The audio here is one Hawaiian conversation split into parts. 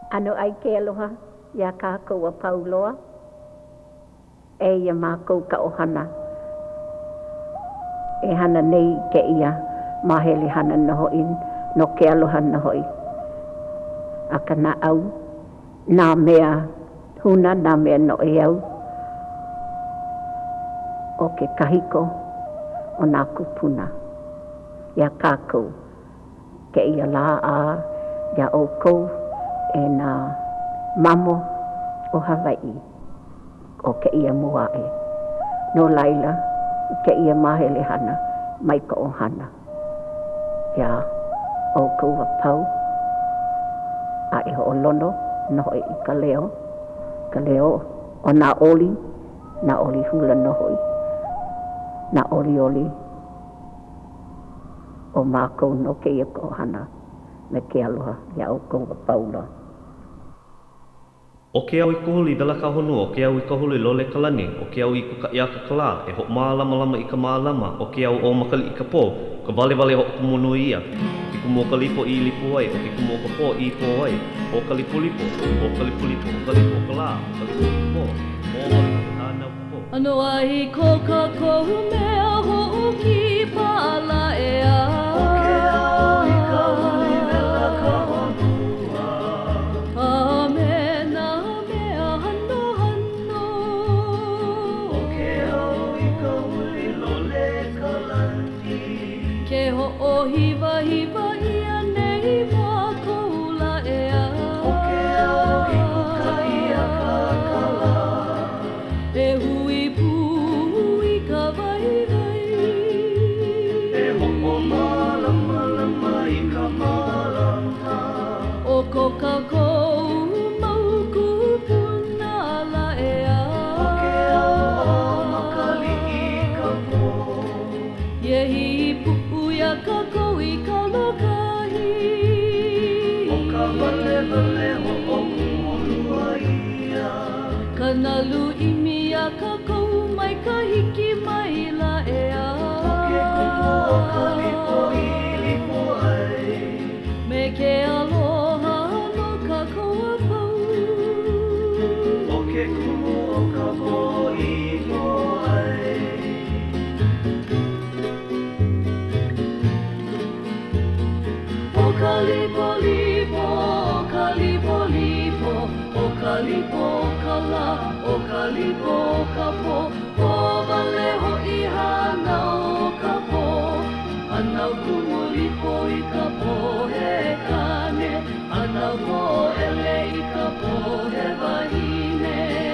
Ano ai ke aloha ia kākou a pauloa. E ia mākou ka ohana. E hana nei ke ia mahele hana nohoi no ke aloha nohoi. A ka na au, nā mea huna, nā mea no e au. O ke kahiko o nā kupuna. Ia kākou ke ia la a ia o kou e nā mamo o Hawaii o ke ia muae. No laila ke ia mahele hana mai ka ohana. Ia o kou wa pau a e ho lono nohoi i ka leo o nā oli hula nohoi, nā oli o mākou no ke ia ka ohana me ke aloha ia o kou wa pau loa. O ke au i kuhuli dala ka honua, o ke au i kuhuli lole kalani, o ke au i kuka ia ka kala, e ho mālama i ka mālama, o ke au o makali i ka pō, ka vale ho kumunu ia, o ke kumu o ka lipo i lipo ai, o ke kumu o ka pō i pō ai, o ka lipo, o ka lipo, o ka lipo ka la, o ka lipo pō, o ka lipo tāna pō. Ano ai ko ka kou mea ho ki pala e a. O ke au i ka huli vela ka honua. O hiva ia nei mākou la e a. O ke au i kuka ia ka kala. E hui pū i ka vai. E hoko malama i ka malama. O ko ka kou mau kupuna la e a. O ke au o makali i ka pō. Yehi ia ka kou i ka lokahi. O ka vale ho o kumolua ia. Ka nalu i mia ka kou mai ka hiki mai la e a. O ke kumu o ka lipo i lipo ai. Me ke aloha no ka kou a pau. O ke kumu o ka mo i mo ai. O ka lipo, o ka lipo ka la, o ka lipo ka po, o wale ho i hana o ka po. Anau kumu lipo i ka po he kane, anau po ele i ka po he wahine.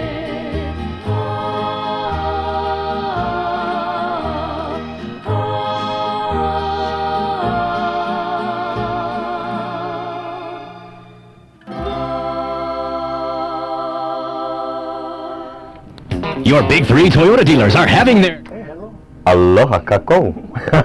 Your big three Toyota dealers are having their... Aloha kakou.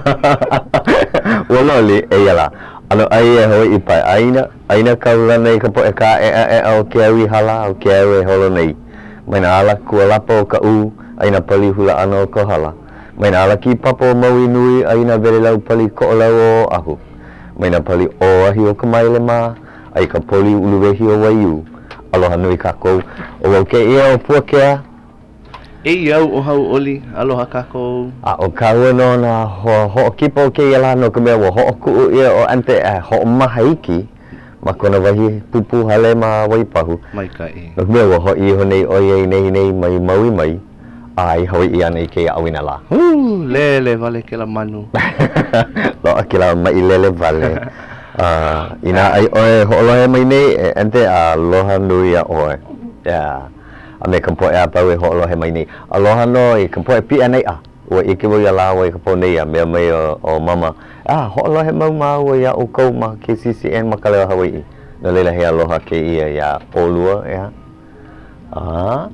Waloli e yala. Ano ai e hoi i pai aina kaula nei ka po e ka e au ke au i hala o ke au e holo nei. Maina ala kua lapa o ka u aina pali hula ano o ka hala. Maina ala ki papo maui nui aina vele lau pali ko o lau o ahu. Maina pali o ahi o ka maile ma ai ka poli uluwehi o waiu. Aloha nui kakou. O wau ke ia o puakea. E iau o hau oli, aloha kākou. A o kaua no na ho kipa o ke ia no ka mea wa ho ku'u ia o ante ho mahaiki ma kona wahi pupu hale ma waipahu. Mai ka e. No ka mea wa ho i ho nei oi nei mai maui mai. Ai hoi ia nei ke awina la. Lele vale ke la manu. Lo a ke la mai lele vale. Ina ai oe ho lohe mai nei ante a loha nui a oe. Yeah. A me ka poe a pau e ho'olohe mai nei. Aloha no i ka poe pia nei a. Ua i ke wai a la wai ka poe nei a mea mai o mama. Ho'olohe mau ua ia o kou ma ke CCN ma ka leo Hawaii. No leila he aloha ke ia olua e ha.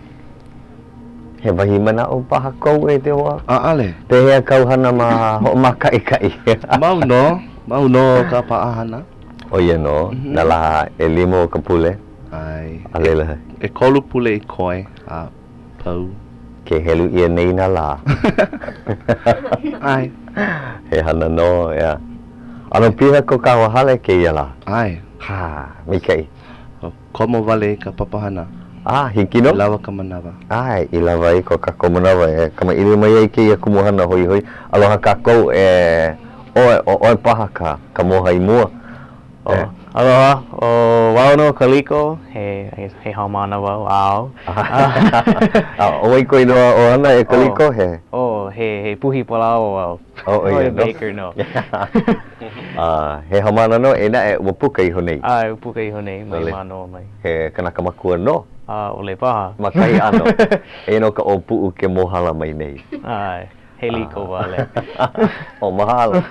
He wahi mana o paha kou e te hoa. Ale. Te hea kauhana ma ho ma kai. Mau no ka paahana. O ia no, na la e limo ka pule. Ai. Alela. E kolu pule i koe a pau. Ke helu ia nei na la. Ai. He hana no, ia. Ano piha ko ka wahale ke ia la. Ai. Ha, mi kei. Komo wale ka papahana. Hiki no? Lawa ka manawa. Ilawa I ko kako manawa kama ili mai ai ke ia kumuhana hoi hoi. Aloha kako oe paha ka moha I mua. Aloha, wao no kaliko, he haumana wao ao. Oi ko inoa o ana e kaliko he? He puhi palao wao. Ia no? Baker no. He haumana no e na e wapuka iho nei? Upuka iho nei, mai mano mai. He kanaka makua no? Ole paha. Makai ano. E no ka o puu ke mohala mai nei. He liko wale. Mahalo.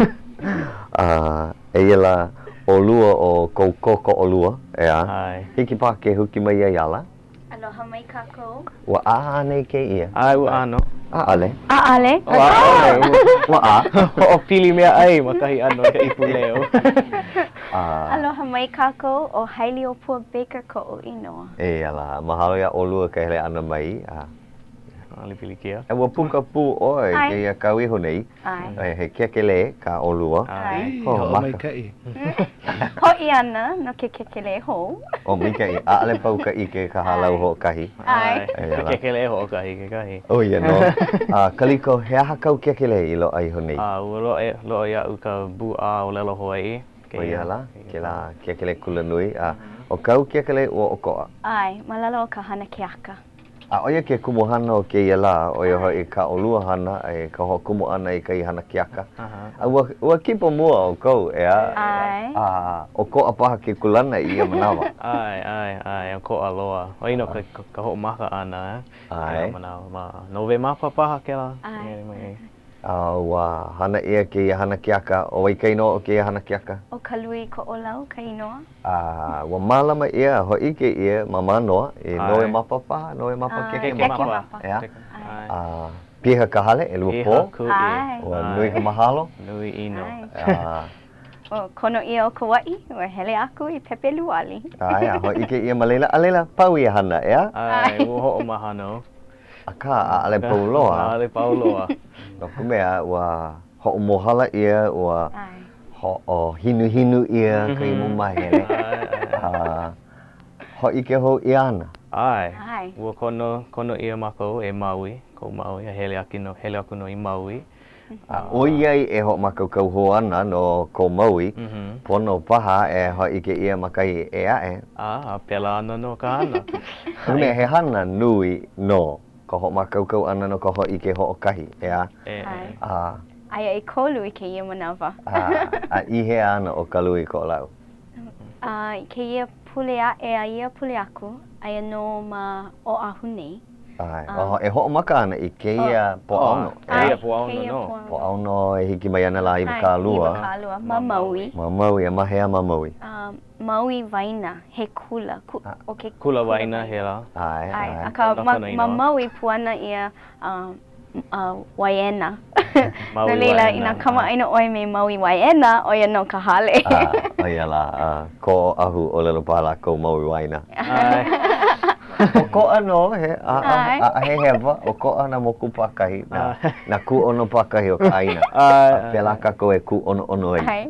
E la o lua o koko o lua, hiki pā ke huki mai ai ala. Aloha mai kako. Wa a nei ke ia. Ua ano. Ale. Ale. Wa o pili mea ai makahi ano ka ipu leo. Aloha mai kako o Hailey o Pua Baker ko o inoa. Ala, mahalo ia o lua ka hele ana mai. Pili kia. E wa puka pu oi ke ia kau iho nei. He kekele ka o lua. Mai kai. Ho I ana no ke kekele ho. Mai kai. Ale pau ka ike ka halau ho kahi. Kekele ho kahi ke kahi. Ia no. Kaliko he aha kau kekele I lo ai ho nei. Lo ia u ka bu a o lelo Hawaii. Ia la, ke la kekele kula nui. O kau kekele o okoa. Malalo o ka hana keaka. Oia ke kumuhana o ke ia la, oia hoi ka olua hana, ka hoa kumu ana I ka I hana kiaka. Ua kipa mua o kou, o ko apaha ke kulana I ia manawa. O ko aloa. O ino ka ho maka ana, manawa. Nove mapa paha ke la. Ua hana ia ke ia hana kiaka, o wai kainoa o ke ia hana kiaka? O ka lui ko olau, ka inoa. Ua malama ia, ho ike ia mamanoa, noe mapa paha, noe mapa keke mapa. Piha ka hale, e lua po. Ua nui ka mahalo. Nui ino. Kono ia o Kauai, ua hele aku I Pepe Luali. Ho ike ia malela, alela pau ia hana, ea? Ua ho o mahano. Aka, ale pauloa. Ale pauloa. No kumea, ua ho o mohala ia, ua ho o hinu ia ka I mumahele. Ho ike ho I ana. Ua kono ia mako e Maui, ko Maui, hele aku no I Maui. O iai e ho makau ho ana no ko Maui, pono paha e ho ike ia makai e ae. Pela ana no ka ana. Kumea he hana nui no. Ko ho makau ana no ko ho ike ho o kahi, ea? Aia I kolu I ke ia manawa. I he ana o kalui ko lau? Ke ia pule a ia pule aku, aia no ma o ahu nei. E ho o maka ana I ke ia po auno. Ia po auno no. Po auno e hiki mai ana la I waka lua. Ma Maui. Ma Maui, ma hea ma Maui. Maui waina, he kula. Kula waina he la. Aka ma Maui puana ia waiena. No leila ina kama aina oi me Maui waiena, oia no ka hale. Oia la, ko ahu o lelo pala ko Maui waina. O ko ano he hewa, o ko ana mo ku pakahi na ku ono pakahi o ka aina. Pela kako e ku ono ai.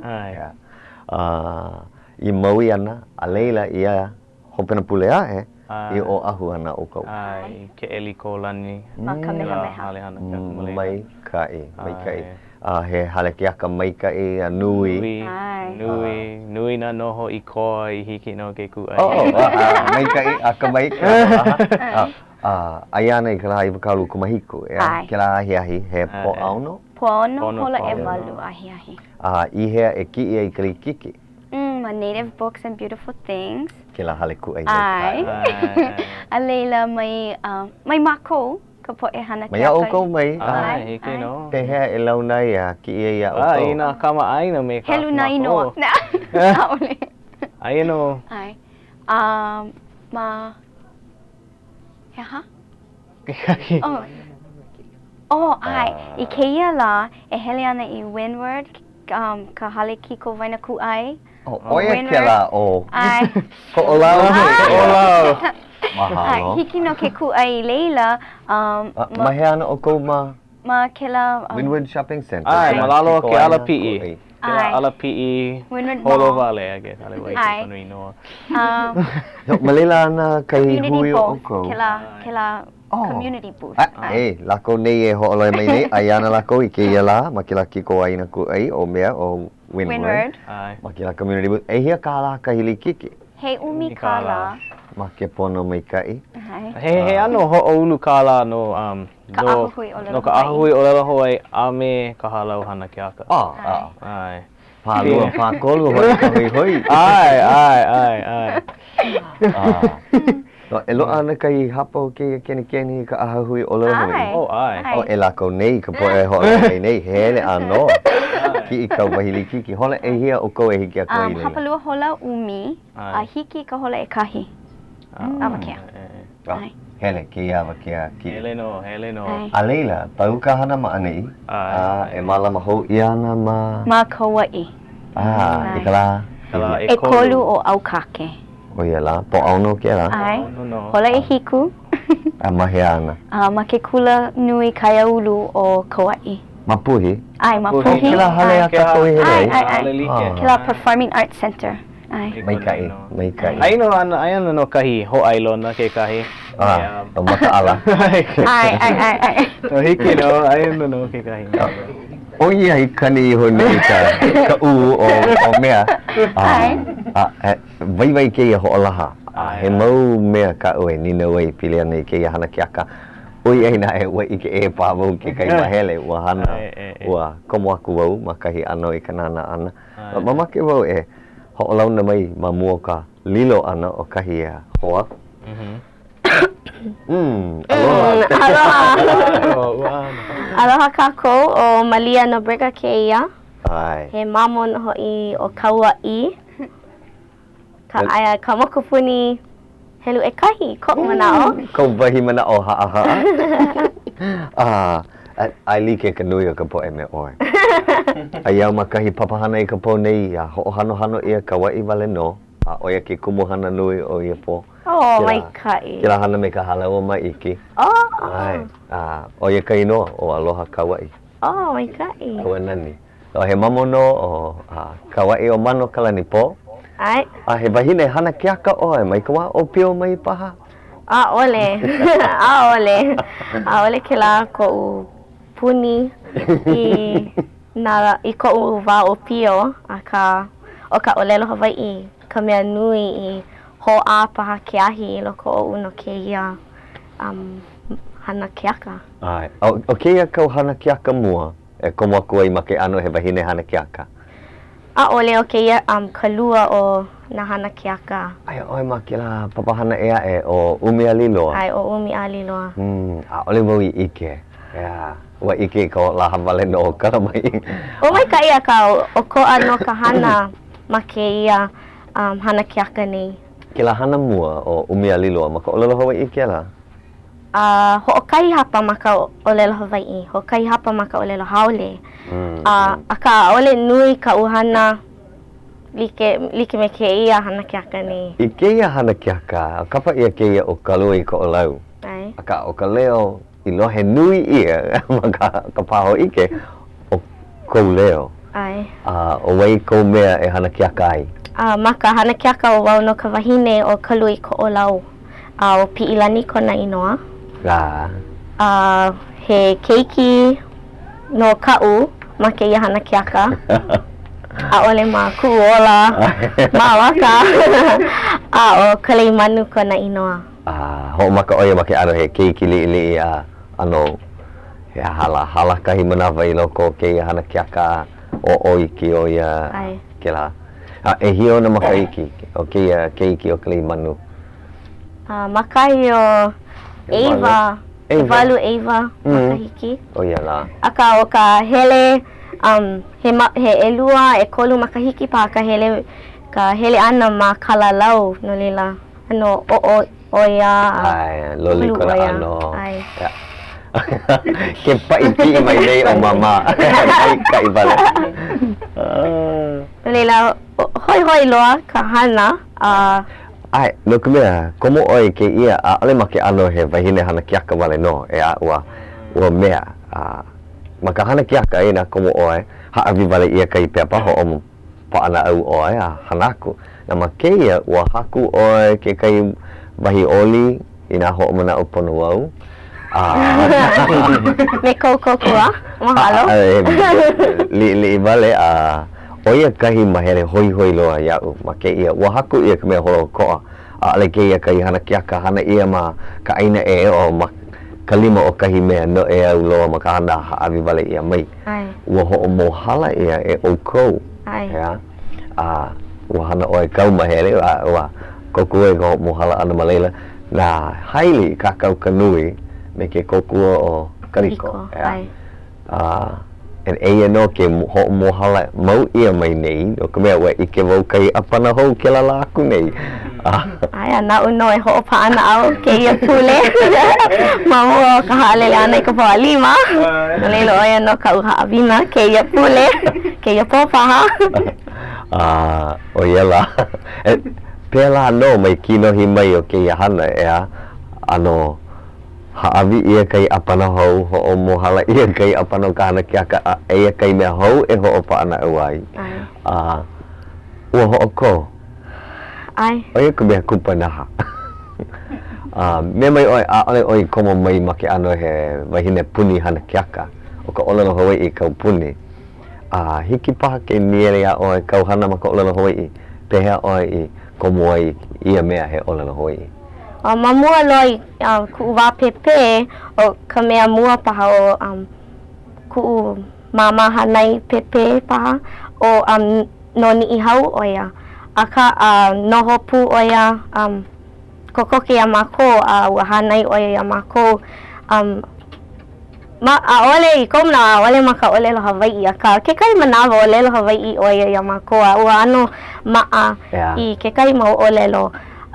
I Maui ana, a leila ia hopena pulea I o ahu ana o kau. Ke eli ko lani. Ma kamehameha. Mai kai. He hale kiaka mai kai nui. Nui na noho I koa I hiki no ke ku ai. Mai kai, aka mai kai. Aiana I ka laha I wakalu kumahiku. Ke la ahi he po auno? Po auno, hola e walu ahi. I hea e ki ia I ka kiki. My native books and beautiful things. Ke la hale ku ai. A leila mai mako ka po e hana mai o ko mai. Hiki no. Te hea e lau nai ki ia o ko. Ina kama aina me ka. Helu na ino. Ai no. Ma ha? I ke ia la e hele ana I Windward ka hale kiko vaina ku ai. Oia ke la o. Ko o lau. Mahalo. Hiki no ke ku ai leila. Mahea ana o kou ma ke la Windward Shopping Center. Malalo ke ala pi'i. Kila ala PE Windward Holo Mall. Vale I guess. Ale wai Ai. panui no. Malila na kai Community hui o booth. ko. Kila Oh. community booth. Lako nei e ho'oloi mai nei, ayana lako I ke ia la, ma ke la kiko ai na ku ai o mea o Windward. Ai. Ma ke la community booth. E hia ka la ka hili kiki. He umi kala. Ma ke pono mai kai. He ano ho'oulu kala no Ka ahuhui o lelo no ka ahuhui o lelo Hawaii a me ka halau hana ke aka. Ai. Pālua pākolu hoi ka hui hoi. Ai. No, e loa ana kai hapo ke keni ka ahahui o lelo hoi. Ai. O e lako nei ka po e ho'oloi mai nei, hele ano. Ki I kau wahili kiki, hola e hia o kou e hiki a koi nei. Hapalua hola umi, a hiki ka hola e kahi. Awakea. Hele, ki awa kia ki. Hele no. A leila, tau ka hana ma anei. E malama hou I ana ma... Ma Kauai. I ka la. E kolu o Aukake. O ia la, po auno kia la. Ai. Hola e hiku. A mahe ana. Ma ke kula nui kaiaulu o Kauai. Mapuhi? Ai, Mapuhi. Kila hale a kako I hele. Ai. Kila Performing Arts Center. Ai. Mai kai. Ai no kahi ho ailona ke kahi. O maka ala. Ai. No hiki no, ai no ke kahi. O ia I kani ho nei ka u o mea. Vai ke ia ho olaha. He mau mea ka ue nina wei pilia nei ke ia hana kiaka. Ui ai na e ua I ke e pāwau ke kai mahele ua hana. Ua komo aku wau ma kahi ano I kanana ana. Mamake wau e ho'olauna mai ma mua ka lilo ana o kahi e hoa. Aloha kākou o Malia Nobrega ke ia. Ai. He mamo no I o Kauai. Ka mokupuni helu e kahi ko manao. Ko wahi mana o ha'a. Ai like ka nui o ka po e me oe. Ai au makahi papahana I ka po nei a ho'ohano ia Kauai wale no. A oia ke kumuhana nui o ia po. Mai kai. Kila hana me ka hala o mai iki. Ai. Oia ka ino o aloha Kauai. Mai kai. O nani. O he mamo no o Kauai o mano kalani po. Ai. He wahine hana kiaka oe mai ka wa o pio mai paha. Ole. Ole ke la ko puni I ko wa o pio o ka olelo Hawaii ka mea nui I ho a paha ke ahi loko o uno ke ia hana keaka. Ai. O ke ia kau hana keaka mua e komo aku ai ma ke ano he wahine hana keaka. Ole o ke ia ka lua o na hana keaka. Ai oi ma ke la papahana ea e o umi aliloa. Ai o umi aliloa. Ole mo I ike. Yeah. Wa ike ko la havale no ka mai. O mai ka ia ka o ko ano ka hana ma ke ia hana keaka nei. Ke la hana mua o umi aliloa ma ka olelo Hawaii ke la? Ho kai hapa ma ka olelo Hawaii. Ho kai hapa ma ka olelo haole. Aka ole nui ka uhana like me ke ia hana keaka nei. I ke ia hana keaka, kapa ia ke ia o kalui ko olau. Ai. Aka o ka leo I lohe nui ia ma ka paho ike o kou leo. Ai. O wei kou mea e hana keaka ai. Maka hana keaka o wau no ka wahine o kalui ko olau. O pi'ilani kona inoa. He keiki no ka'u ma ke ia hana keaka. Ole ma kuola, ma waka. O kaleimanu kona inoa. Ho maka oia ma ke ano he keiki li ano he hala kahi manawa I loko ke ia hana keaka o oiki o ia ke la. E hio na maka iki o ke ia keiki o kaleimanu. Makai o Eva. Evalu Eva makahiki. O ia la. Aka o ka hele he elua e kolu makahiki pa ka hele ana ma kalalau no lila. Ano o ia. Ai, loli ko na ano. Ai. Ke paiki mai nei o mama. Kai vale. No lila hoi loa ka hana. Ai, no ka mea, komo oi ke ia ole ma ke ano he wahine hana kiaka wale no, e a ua mea, makahana kia kai na komo oe ha'awi wale ia kai pepa ho pa'ana au oe hanaku na makeia ua haku oe ke kai wahi oli ina ho mana opono wau me kokokua mahalo li vale oia kahi mahere hoi loa ia'u makeia ua haku ia ka mea holo ko'a ale ke ia kai hana kiaka hana ia ma ka aina o kalima o kahi mea no au loa ma ka hana ha'awi wale ia mai ua ho mohala ia o kou ua hana oe kau mahere ua kokua e ho mohala ana malela na haili kakau kanui me ke kokua o kariko en eia no ke ho mohala mau ia mai nei no ka mea ua ike wau kai apana hou ke la laku nei ai ana uno e ho paana au ke ia pule mau ka hale ana ka pa lima lelo ai no ka uha avina ke ia pule ke ia popa o yela pela no mai kino hi mai o ke ia hana ano ha'awi ia kai apana hou ho mohala ia kai apana ka hana kia ka ia kai mea hou e ho pa ana uai ua ho ko ai oia ka mea kupa naha me mai ole oi komo mai make ano he wahine puni hana kiaka o ka olelo Hawaii i kau puni hiki paha ke niere a oi kau hana ma ka olelo Hawaii pehea oi i komo ai ia mea he olelo Hawaii mamua loi ku wa pepe o ka mea mua paha o ku mama hanai pepe paha o noni i hau oia aka noho pu oia kokoke ya mako ua hanai oia ya mako ma ole i komna ole maka ole lo Hawaii aka ke kai manawa ole lo Hawaii oia ya mako ua ano maa i ke kai mau ole lo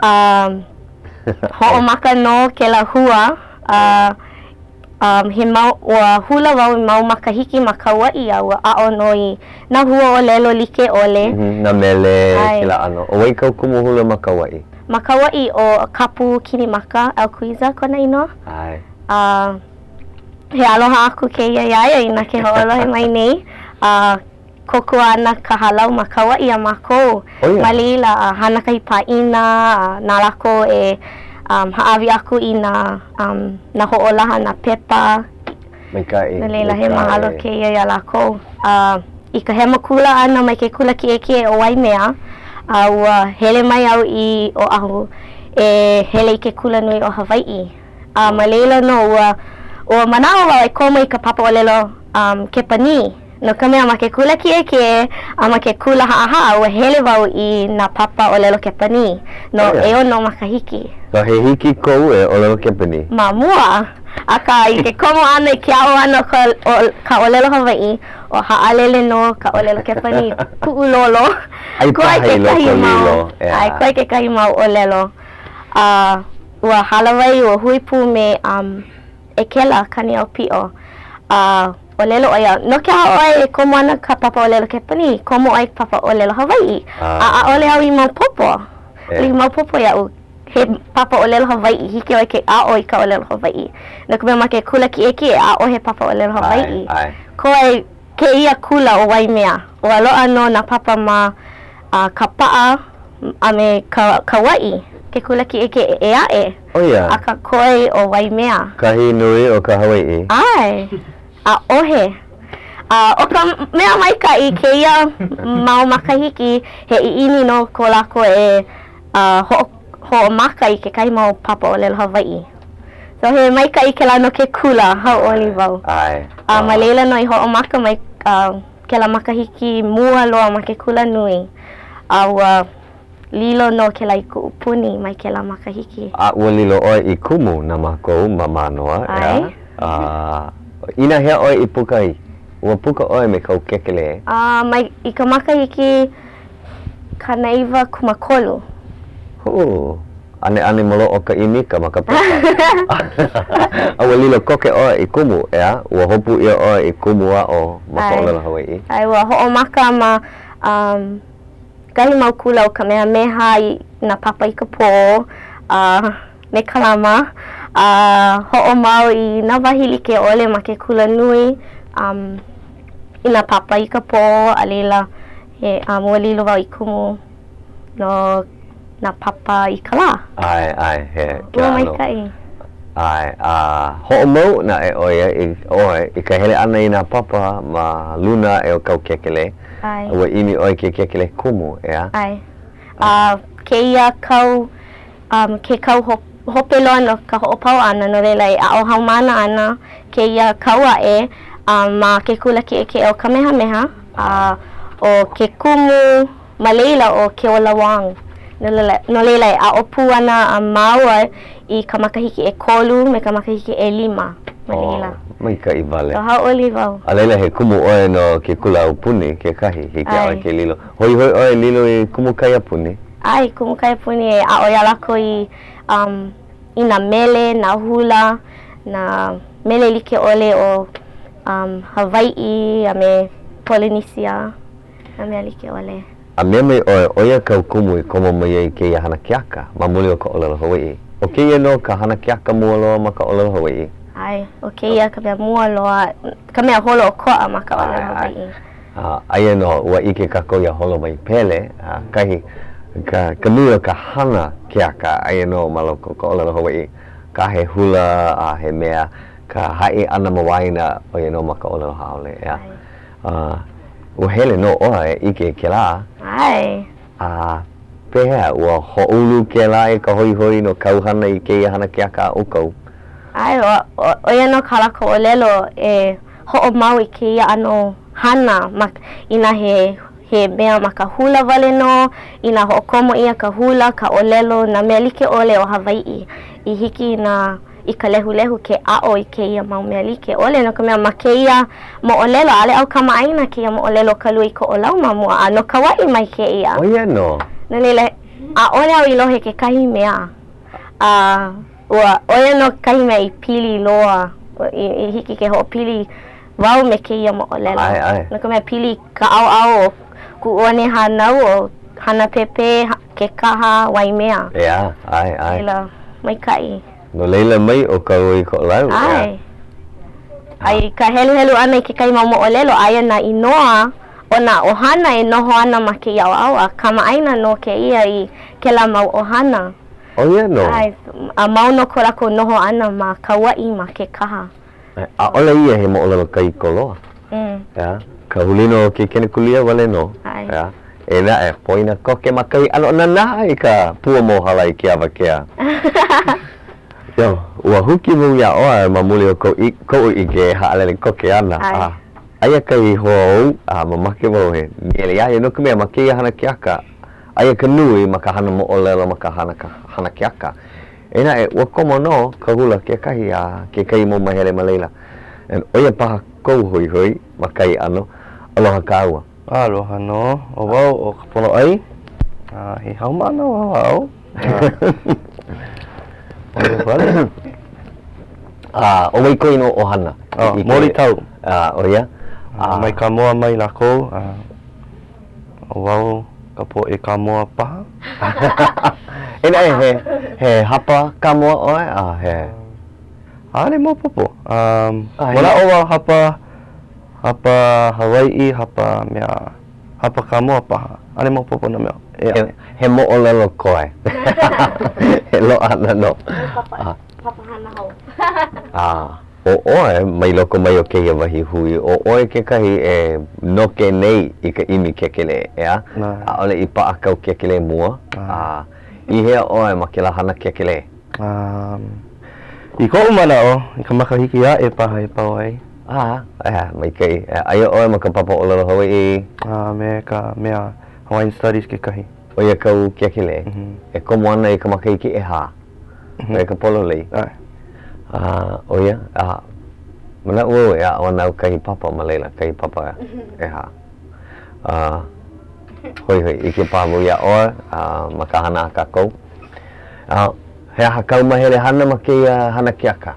ho maka no ke la hua he mau ua hula wau mau makahiki makawa'i ua a'o noi na hua o lelo like ole na mele kila ano o wai kau kumu hula makawa'i o kapu kini maka au kuiza kona ino he aloha aku ke ia ina ke ho'olohe mai nei kokua ana ka halau makawa'i a mako malila hana kai pa'ina na lako e ha'awi aku i na ho'olaha na pepa na leila he mahalo ke ia lako i ka hema kula ana mai ke kula ki eke o Waimea ua hele mai au i o ahu e hele i ke kula nui o Hawaii ma leila no ua manawa wau e komo i ka papa o lelo ke pani no ka mea ma ke kula ki eke ma ke kula ha'a ua hele wau i na papa o lelo ke pani no e ono makahiki so he hiki kou e o lelo ke pani mamua aka i ke komo ana i ke ao ana ka o lelo Hawaii o ha'alele no ka o lelo ke pani ku'ulolo ai ke kahi mau ai ke kahi mau o lelo ua halawai ua huipu me e kela kani au pi'o o lelo oia no ke hao e komo ana ka papa o lelo ke pani komo ai papa o lelo Hawaii ole au i mau popo i mau popo ia'u he papa o lelo Hawaii hiki oi ke i ka o lelo Hawaii no ka mea ma ke kula ki eke he papa o lelo Hawaii ko ai ke ia kula o Waimea o aloa no na papa ma ka pa'a a me ka wai ke kula ki eke e ae aka koe o Waimea kahi nui o ka Hawaii ai ohe o ka mea maika i ke ia mau makahiki he iini no ko lako e ho maka i ke kai mau papa o lelo Hawaii so he maika i ke la no ke kula hau oli wau ma leila no i ho maka mai ke la makahiki mua loa ma ke kula nui ua lilo no ke la i ku'upuni mai ke la makahiki ua lilo oi i kumu na makou mamanoa ina hea oi i pukai ua puka oi me kau kekele mai i ka makahiki kanaiwa kumakolu ane molo o ka inika ma ka papa ua lilo koke oi i kumu ua hopu ia oi i kumu o maka o lelo Hawaii ai ua ho'o maka ma kahi mau kula o ka meha i na papa i ka pō me kalama ho'o mau i na wahili ke ole ma ke kula nui ina papa I ka po alila he ua lilo wau I kumu no na papa I ka la. Ai, he. Ua mai kai. Ai, ho'o mau na e oia I ka hele ana I na papa ma luna e o kau kekele. Ai. Ua imi oi ke kekele kumu, ea? Ai. Keia kau, ke kau hope loa no ka ho'opau ana no leila e a o haumana ana keia kaua ma ke kula ke o kamehameha o ke kumu ma leila o ke o lawang no leila e a o pu ana maua I ka makahiki e kolu me ka makahiki e 5 ma leila. Mai ka I vale. So hau oli wau. A leila he kumu oe no ke kula upuni ke kahi hiki a ke lilo. Hoi oe lilo I kumu kai apuni? Ai, kumu kai apuni e a oia lako I na mele, na hula, na mele like ole o Hawaii, a me Polynesia, a mea like ole. A mea mai oia kau kumu I komo mai ai ke ia hana kiaka, ma muli o ka olelo Hawaii. O ke ia no ka hana kiaka mua loa ma ka olelo Hawaii? Ai, o ke ia ka mea mua loa, ka mea holo o koa ma ka olelo Hawaii. Aia no, ua ike ka koia holo mai pele, kahi ka nui o ka hana kiaka aia no maloko ka olelo Hawaii. Ka he hula, he mea, ka hae ana mawaina o ia no ma ka olelo haole. Ua hele no oa e ike ke la. Ai. Pehea, ua ho'ulu ke la e ka hoi no kauhana I ke ia hana kiaka o kau. Ai, o ia no ka lako o lelo e ho'o mau I ke ia ano hana ina he mea ma ka hula wale no, ina ho'okomo ia ka hula, ka olelo, na mea like ole o Hawaii. I hiki na I ka lehu ke a'o I ke ia mau mea like ole no ka mea ma ke ia mo olelo, ale au kamaaina ke ia mo olelo ka lui ko o lau mamua, no ka wai mai ke ia. O ia no? No lele, a ole au I lohe ke kahi mea. Ua, o ia no kahi mea I pili loa, I hiki ke ho pili wau me ke ia mo olelo. Ai. No ka mea pili ka au ku one hanau o hana pepe ke kaha wai mea. Ia, ai. Leila, mai kai. No leila mai o ka ui ko lau. Ai. Ai, ka helu ana I ke kai mau mo olelo, aia na inoa o na ohana e noho ana ma ke iau aua. Kama aina no ke ia I ke la mau ohana. O ia no? Ai, a mau no ko lako noho ana ma ka wai ma ke kaha. A ola ia he mo olelo kai koloa. Ia. Ka hulino ke kene kulia wale no. Ai. Ia. E na e poina koke makai ano nana I ka pua mo hala I ke awa kea. Yo, ua huki mu ia oa ma muli o ko I ke haalele koke ana. Aia kai hou, mamake mo he miele ia no ka mea ma ke ia hana kiaka. Aia ka nui ma ka hana mo olelo ma ka hana kiaka. E na e ua komo no ka hula ke kahi ke kai mo mahele ma leila. En oia paha kou hoi ma kai ano. Aloha ka ua. Aloha no, o wau o ka pono ai. He haumana o wau. O wai koi no ohana. Mori tau. O ia. Mai ka moa mai lako. O wau ka po e ka moa paha. E na he hapa ka moa oe? He. Ale mo popo. Wala o wau hapa Hawaii, hapa mea, hapa ka moa paha. Ale mo popo na mea. He mo olelo koe. He lo ana no. Papa hana hau. O oe, mai loko mai o keia wahi hui. O oe ke kahi e noke nei I ka imi kekele, ea? A ole I paa kau kekele mua. I hea oe ma ke la hana kekele. I ko umana o, I ka makahiki a e paha e pau ai. Mai kai. Aia oe ma ka papa olelo Hawaii. Me ka mea Hawaiian Studies ke kahi. O ia kau kekele. E komo ana I ka makahiki e ha. E ka polo lei. O ia. Mana ua ea o nau kahi papa ma leila. Kahi papa e ha. Hoi, I ke pamu ia oe. Ma ka hana a kakou. He aha kau mahele hana ma ke hana kiaka.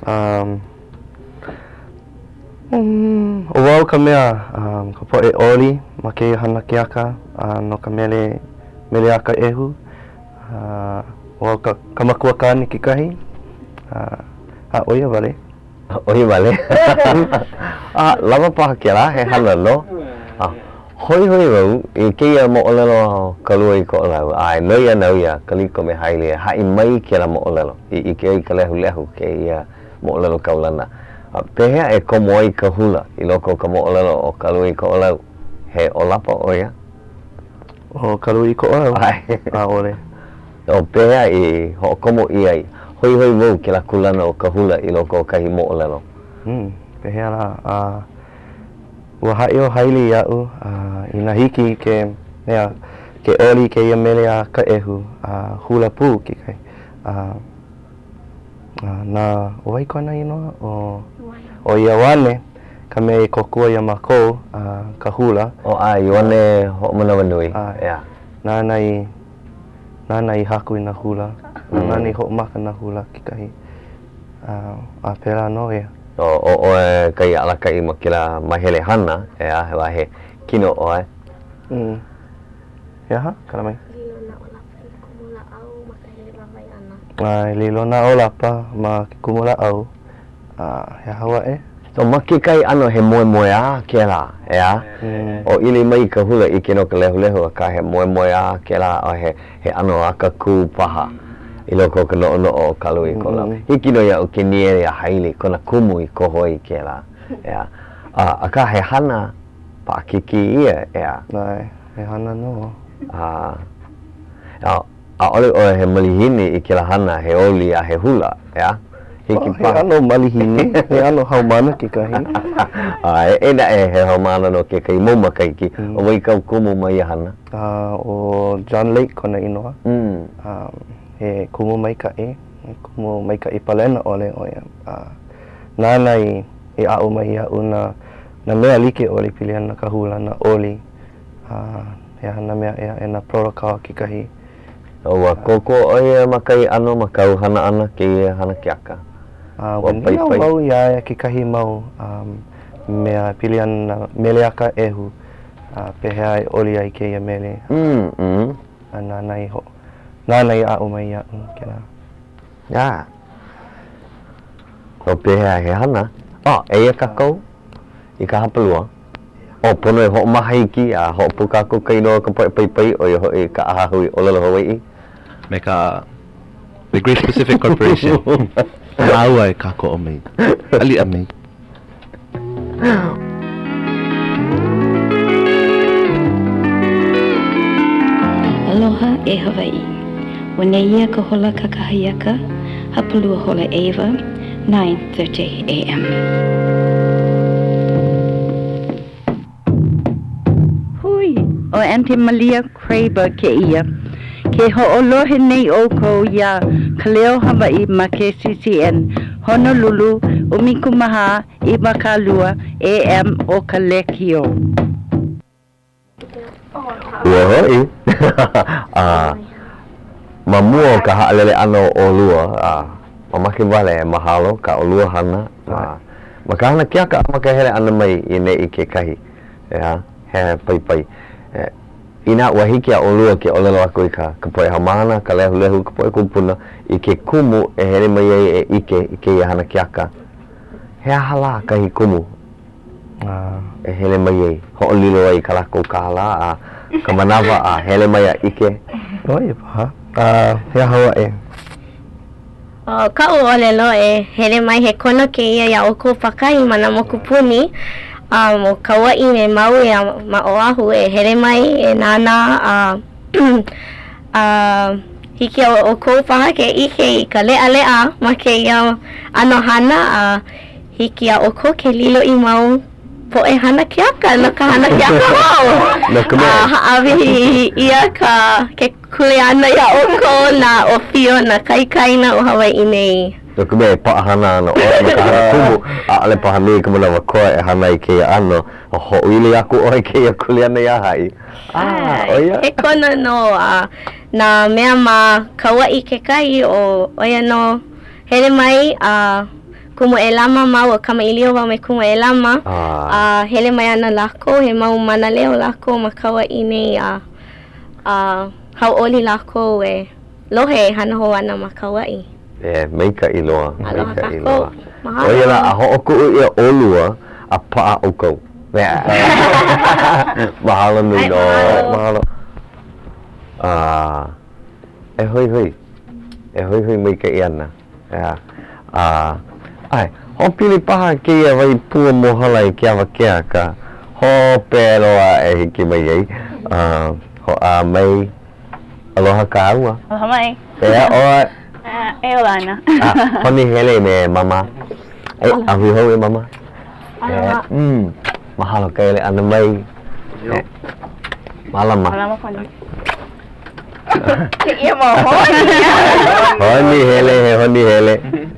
O wau ka mea, ka po e oli ma ke hana kiaka, no ka mele aka ehu. O wau ka makua kani ki kahi. Oia wale. Ohi vale. Lama pa ke la he hana no. Hoi wau e ke ia mo olelo kalui ko la. Ai no ia kali ko me haile hai mai ke la mo olelo. I ke ka lehu ke ia mo olelo kaulana. Pehea e komo ai ka hula I loko ka mo olelo o kalui ko la he olapa oia. O kalui ko la. Ai. Ole. O pehea I ho komo ia hoi wau ke la kulana o ka hula I loko ka hi mo olelo. Pehea la ua hai o haili iau ina hiki ke mea ke oli ke ia mele a ka ehu hula pū ki kai na oi kona inoa o ia wane ka me kokua ia mako ka hula o ai wane ho mana wanui nana I haku I na hula nani ho maka na hula ki kai a pera no ia o kai ala kai makila mahele hana he kino oe ya kala mai lilo na olapa ma kumula au ya hawa so makikai ano he moe a kela o ili mai ka hula I kino ka lehu ka he moe a kela o he ano aka ku paha I loko ka no o kalui ko la. Hiki no ia o ke niere a haile kona kumu I koho I ke la. A ka he hana pa kiki ia Nai, he hana no. A ole o he malihini I ke la hana he oli a he hula, Hiki pa. He ano malihini, he ano haumana ki kahi. Ena he haumana no ke kai moma kaiki. O wai kau kumu mai hana. O John Lake kona inoa. He kumu mai ka I palena ole oia nana I au mai iau na mea like oli piliana ka hula na oli na mea e na protocol ki kahi Oa koko oia makai ano makau hana ana ke hana kiaka Wani au ia ki kahi mau mea piliana meleaka ehu pehea oli ai ke ia mele nana I ho Nana I au mai ia kena. O pehea he hana. Eia kakau I ka hapalua. O pono ho mahaiki a ho puka ko kaino ka pai o ho I ka ahui o lelo Hawaii. Me ka the Great Pacific Corporation. Aua e kako o mai. Ali a mai. Aloha e Hawaii. Wane ia ka hola kakahiaka, hapalua hola Ava, 9:30 a.m. Hui, o Auntie Malia Kraber ke ia. Ke ho'olohe nei o ko ia ka leo Hawaii ma ke CCN, Honolulu, Umikumaha, Ibakalua, AM o ka lekio. Ua Mamua ka haalele ano o lua mamaki wale mahalo ka o lua hana maka hana kiaka maka hele ana mai I ne I ke kahi he pai ina wahiki a o lua ke o lelo ako I ka poe hamana ka lehu ka poe kupuna I ke kumu e hele mai e ike I hana kiaka he hala kahi kumu e hele mai e ho lilo ai ka lako ka hala ka manawa hele mai a ike Oi paha he hawa Ka o olelo hele mai he kona ke ia o ko whakai mana mo kupuni mo kawaii me mau ma oahu hele mai nana hiki o ko whaha ke ike I ka lea ma ke ia ano hana hiki o ko ke lilo I mau po hana kiaka na ka hana kiaka haawi ia ka ke kuleana ia oko na o fio na kaikaina o Hawaii nei. Ka me pa hana no ka hana kumu ale pa hana ka mana ko e hana I ke ano ho ile aku o ke kuleana ia hai. Oia. E kona no na mea ma kawaii ke kai o oia no hele mai kumu e lama mau kama ilio wa me kumu e lama hele mai ana lako he mau mana leo lako ma kawaii nei hau oli lako lohe hana ho ana ma kawaii Mai ka iloa. Oia la, a ho'oku ia olua, a pa'a o kou. Mahalo nui no, mahalo. E hoi mai ka iana. Ai, ho pili paha ke ia vai pua mohala I kia wakea ka ho peroa e hiki mai ei. Ho a mai aloha ka aua. Aloha mai. Ea oa. E olana. Honi hele me mama. Ahui hou e mama. Aloha. Mahalo ka ele ana mai. Malama. Malama pani. Ke ia mo honi. Honi hele.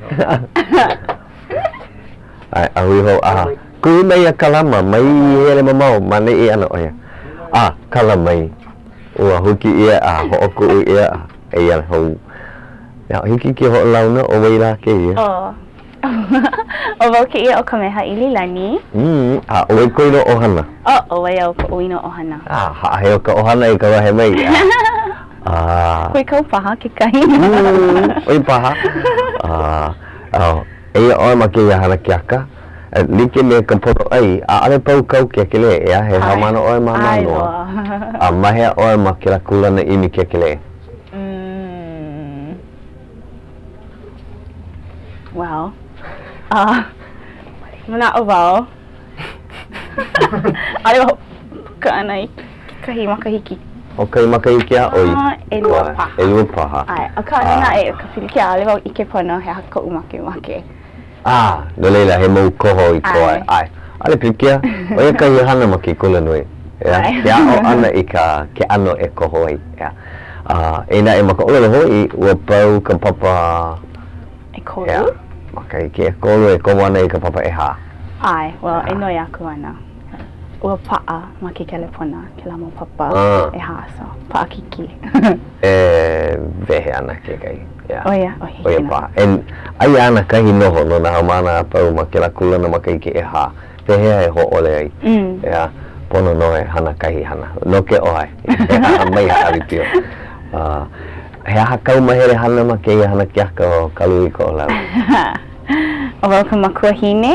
Ai ahui hou Kui mai a kalama mai hele mamau mane I ana oia. Kalamai. Ua huki ia ho'oku ia ia hou. Ya hiki ke ho launa o waila ke ia. O wau ke ia o ka meha I lilani. O wai koino ohana. O wai au ka oino ohana. Heo ka ohana I ka wahe mai. Koe kau paha ke kahi. Oi paha. Eia oe ma ke ia hana kiaka. Like me ka poto ai, ale pau kau ke kele ea, he hamana oe ma manoa. Mahea oe ma ke la kulana imi ke kele. Wow. Mana o wao. Ale wao ka anai kahi makahiki. O kai makahiki a oi. Elua paha. Ai, a ka ana e ka whiriki a ale wao ike pono he haka umake. No leila he mau koho I koe. Ai. Ale pikia, oia ka hana ma ke kula nui. Kia o ana I ka ke ano e koho ai. Eina e maka ola hoi, ua pau ka papa e kolu? Maka I ke kolu e komo ana I ka papa e ha. Ai, well, e noi aku ana. Ua paa ma ke kelepona, ke la mo papa e ha, so paa kiki. Vehe ana ke kai. Oia paa. Ai ana kahi noho no na hamana pau ma ke la kulana ma kai ke e ha. Vehea e ho ole ai. Pono no e hana kahi hana. No ke oai. Mai ha aripio. He aha kau mahere hana ma ke hana kiaka o kalui ko o lau. O wau ka makua hine?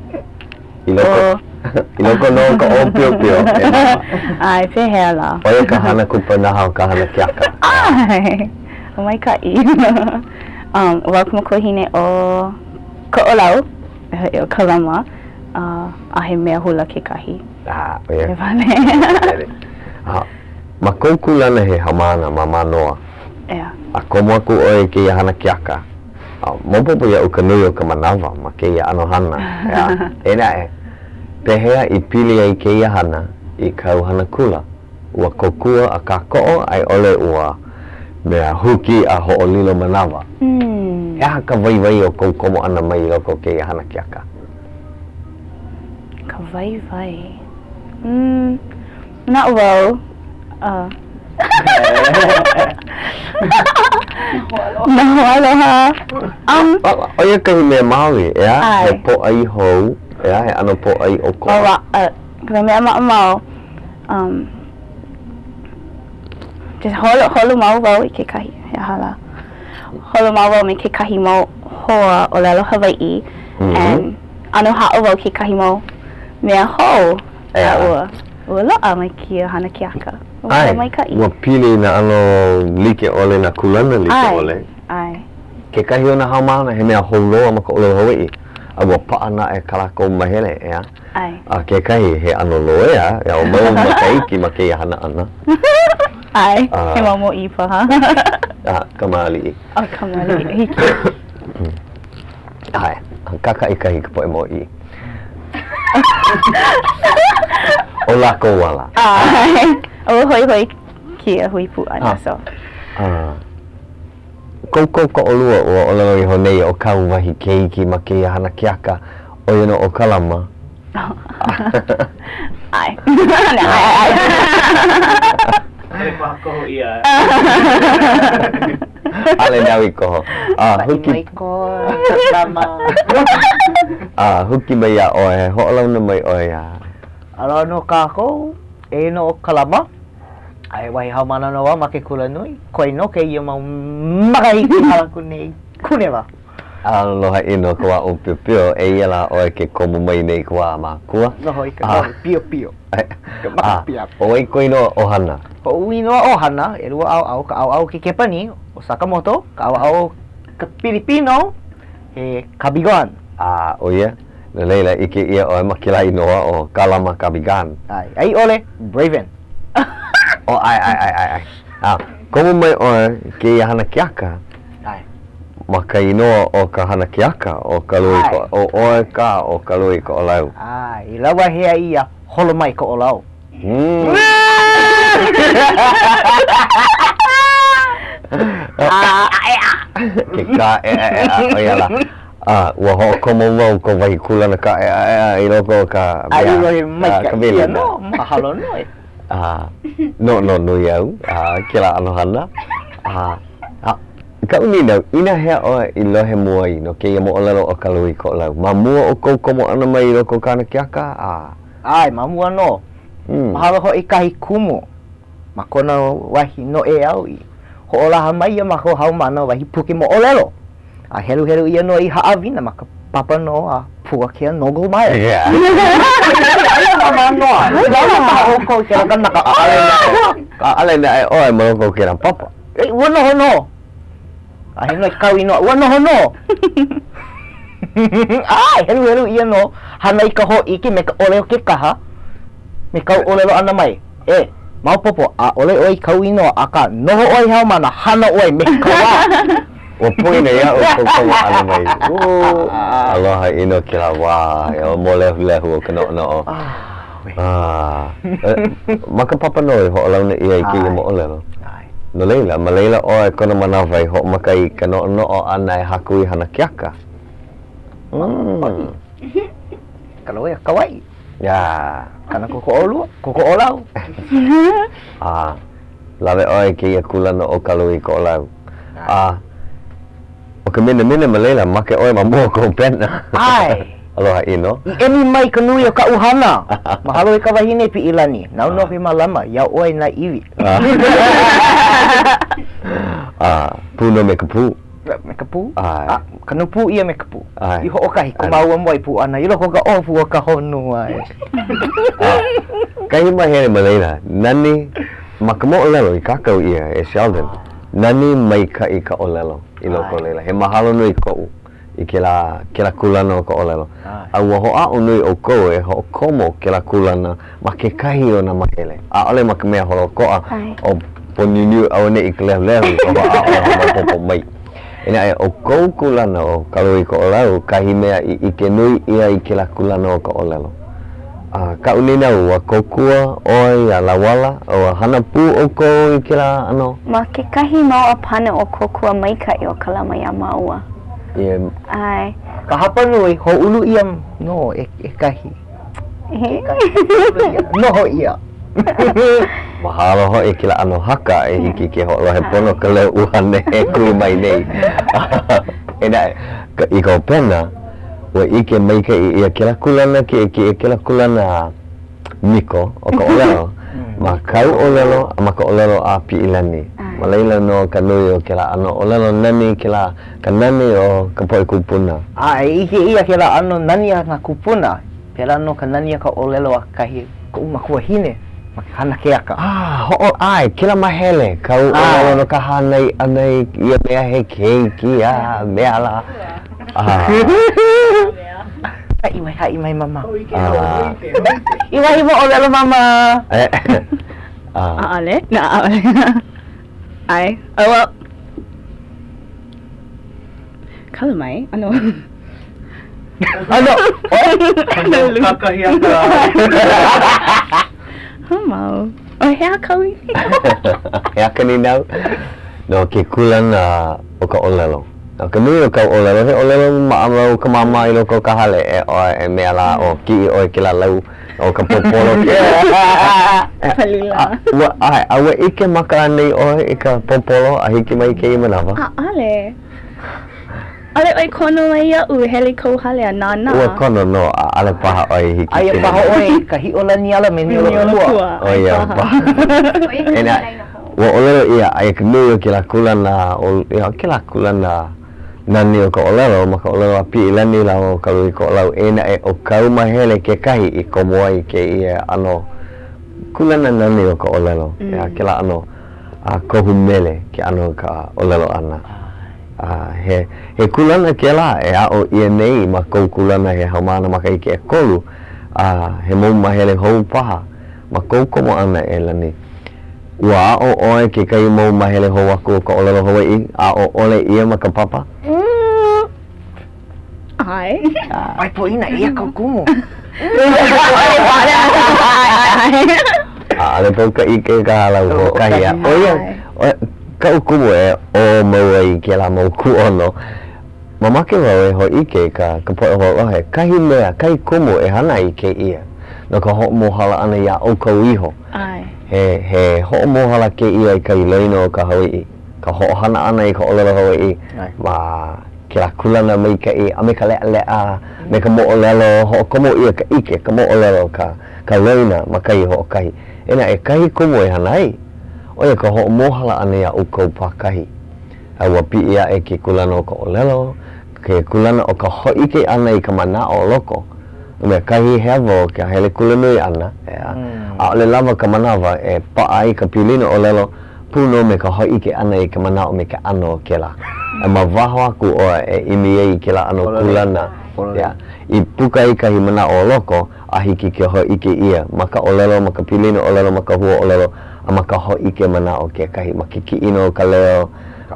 Iloko no ka o pio pio. Ai, pehea la. Oia ka hana kupanaha o ka hana kiaka. Ai, o mai ka I. O wau ka makua hine o ka o lau, e o ka lama, a he mea hula ke kahi. Oia. E vane. Ma kou kulana he hamana ma manoa. A komo aku oe ke ia hana kiaka. Mopopo ia uka nui o ka manawa ma ke ia ano hana. Ena e, pehea I pili ai ke ia hana I kau hana kula. Ua kokua a ka ko'o ai ole ua mea huki a ho'olilo manawa. Eha ka vai o kou komo ana mai I loko ke ia hana kiaka. Ka vai. Na wau. No, aloha. Oia kahi mea Maui, ea? He po ai hou, ea? He ano po ai o koa. Ka mea mau. Just holo mau wau I ke kahi, he hala. Holo mau wau me ke kahi mau hoa o lalo Hawaii. And ano hao wau ke kahi mau mea hou. Ua loa mai kia hana kiaka. Ai, ua pili na ano like ole na kulana like ole. Ai. Ke kahi o na haumana he mea holoa ma ka ole Hawaii. A ua paana e kalako mahele, ea? Ai. A ke kahi he ano loea, ea o mau makaiki ma ke ia hana ana. Ai, he mau mo I paha. Kamali. Kamali, hiki. Ai, kaka I kahi ka po e mo I. O lako wala. Ai. O hoi kia hui pu ana so. Kou ka olua o olano I honei o kau wahi keiki ma ke ia hana kiaka o ino o kalama. Ai. Ai. Ale koho ia. Ale nawi koho. Huki. Huki mai a oe, ho'olauna mai oe a. Alo no kako, e no o kalama. Ai wai haumana no wa ma ke kula nui. Koe no ke ia mau makai ki hala ku nei. Kuneva. Aloha ino kua o pio e ia o ke komo mai nei kua ma kua. No hoi ka pio. O ko ino ohana. O ino ohana e rua au ka au ke Kepani o Sakamoto, ka au ka Pilipino e Kabigan. O ia. No leila ike ia o makila inoa o Kalama Kabigan. Ai ole Braven. Ai. Komo mai o ke ia hana kiaka. Maka inoa o ka hana kiaka o kalui ko o oe ka o kalui ko o lau. I lawa hea ia holo mai ko o lau. Ke ka o ia la. Ua ho komo mau ko wahi kula na ka i loko ka ai roi mai ka ia no mahalo noi. No iau. Kila anohana. Ka unina, ina hea oe I lohe mua I no ke ia mo olelo o kalui ko lau. Ma mua o kou komo ana mai I loko kana kiaka? Ai, ma mua no. Mahalo ho I kahi kumu. Ma kona wahi no e au I. Ho olaha mai ia ma ho hau mana wahi puke mo olelo. Helu ia no I haawina ma ka papa no pua kea nogo mai. Yeah. Ai mama no. Lama ta o ko ke la kana ka alena e oe mo ko ke ran papa. Wono hono. Ai no kau ino wono hono. Helu ia no hanai ka ho iki me ka ole o ke kaha. Me kau ole lo ana mai. Mau popo ole oi kau ino aka noho oi hau mana hana oi me kawa. O poina ia o komo ana mai. Aloha ino kila wa o mo lehu o kano no. Maka papa no ho lau na ia ki mo olelo. No leila, ma leila o e kona manawai ho makai kano no o ana e haku I hana kiaka. Kalau ya kawaii. Ya, kana koko olau. Lawe o e ke ia kula no o kalui ko olau. O ka mina ma leila make o e mamua ko pena. Ai. Aloha ino. Emi mai ka nui o ka uhana. Mahalo e ka wahine pi ilani. Nau no hi malama, ia oe na iwi. Puno me ka pu. Me ka pu? Kanu pu ia me ka pu. I ho o kahi kumaua mo I pu ana. I loko ka ofu o ka honu ai. Kahi mahere ma leila. Nani, maka mo olelo I kakau ia e Sheldon. Nani mai ka I ka olelo I loko leila. He mahalo nui kou. I ke la kulana o ka olelo. Ua ho a o nui o kou e ho komo ke la kulana ma ke kahi o na mahele. Ole ma ka mea holo koa o poniniu au ne I ke lehu o a popo mai. Ina e o kou kulana o kalui ko olelo kahi mea I ke nui ia I ke la kulana o ka olelo. Ka unina ua kokua oi a lawala o hana pu o kou I ke la ano? Ma ke kahi mau a pana o kokua mai ka I o kalama ia maua. Ai. Ka hapa nui ho ulu ia no e kahi. No ho ia. Mahalo ho e kila ano haka e hiki ke ho lohe pono ka leo uhane e kui mai nei. I ka pena ua ike mai ka I ia kila kulana ki e kila kulana miko o ka olelo. Ma kau olelo ma ka olelo a pi ilani. Ma leila no ka nui o kila ano olelo nani kila ka nani o ka poi kupuna. Ike ia kila ano nani a na kupuna. Pela no ka nani a ka olelo a kahi ko umakua hine. Ma hana keaka. Ai, kila mahele. Kau olelo no ka hanai anai ia mea he keiki a mea la. Hai mai mama. Iwai mo olelo mama. Ale, na ale. Ai, well. Kala mai, ano? Kakahiaka. Mau. O hea kaui. Hea kani nau. No ke kulan o ka olelo. No ka nui o ka olelo. He olelo maamau ka mama I loko ka hale e mea la o ki o ke la lau o ka popolo. Palila. Awe ike maka nei o I ka popolo a hiki mai ke I manawa. Ale. Ale oi kono mai ia u heli ko hale a nana. Ua kono no ale paha oi hiki. Ai paha oi ka hi ola ni ala meni ola kua. Oh ia paha. Ena ua olelo ia ai ka nui o ke la kulana o ia ke la kulana nani o ka olelo ma ka olelo api lani la o ka lui ko lau ena e o kau mahele ke kahi I ko moai ke ia ano kulana nani o ka olelo ya ke la ano a kohu mele ke ano ka olelo ana he kulana ke la e a o ia nei ma kou kulana he haumana ma kai ke kolu he mau mahele hou paha ma kou komo ana e lani Ua o oe ke kai mau mahele ho aku ka olelo Hawaii a o ole ia ma ka papa Ai Ai po ina ia ka kumu Ale po ka ike ka halau ho kahia Oia ka ukumu e o mau ai ke la mau ku ono Mamake wau e ho ike ka poe ho ohe kahi mea kai kumu e hana ike ia No ka ho mohala ana ia o ka iho Ai he ho mohala ke ia I kai leino o ka Hawaii ka ho hana ana I ka olelo Hawaii ma ke la kulana mai ka I ame ka lea me ka mo'olelo ho komo ia ka ike ka mo'olelo ka leina ma kai ho kai ena e kai komo e hana ai oia ka ho mohala ana ia o kou pakahi a wapi ia e ke kulana o ka olelo ke kulana o ka ho ike ana I ka mana o loko me kahi hevo ke hele kulanui ana a ole lava ka manawa e paai ka pilino o lelo puno me ka hoi ke ana I ka manao me ka ano ke la e ma waho aku o e imi ei ke la ano kulana I puka I kahi mana o loko a hiki ke hoi ke ia ma ka o lelo ma ka pilino o lelo ma ka hua o lelo a ma ka hoi ke manao ke kahi ma ki ino ka leo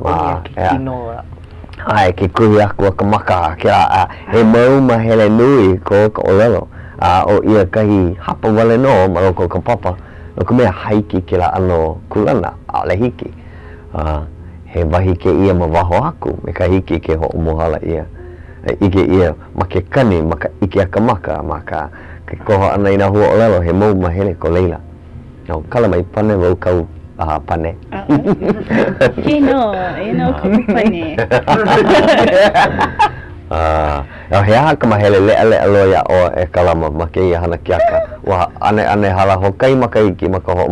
Ai ke kuhi aku ka maka ke la he mau mahele nui ko ka olelo o ia kahi hapa wale no ma loko ka papa no ka mea haiki ke la ano kulana a le hiki he wahi ke ia ma waho aku me ka hiki ke ho mohala ia ike ia ma ke kani ma ka ike aka maka ma ka ke koho ana ina hua olelo he mau mahele ko leila no kala mai pane wau kau pane Kino kupu pane he aha ka mahele lea loia o e kalama ma ke ia hana kiaka wa ane hala ho kai maka iki maka ho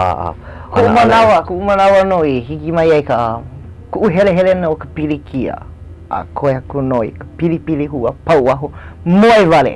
Kumanawa no I hiki mai ai ka ku hele no ka pirikia a koe aku no I ka pili hua pau aho moi vale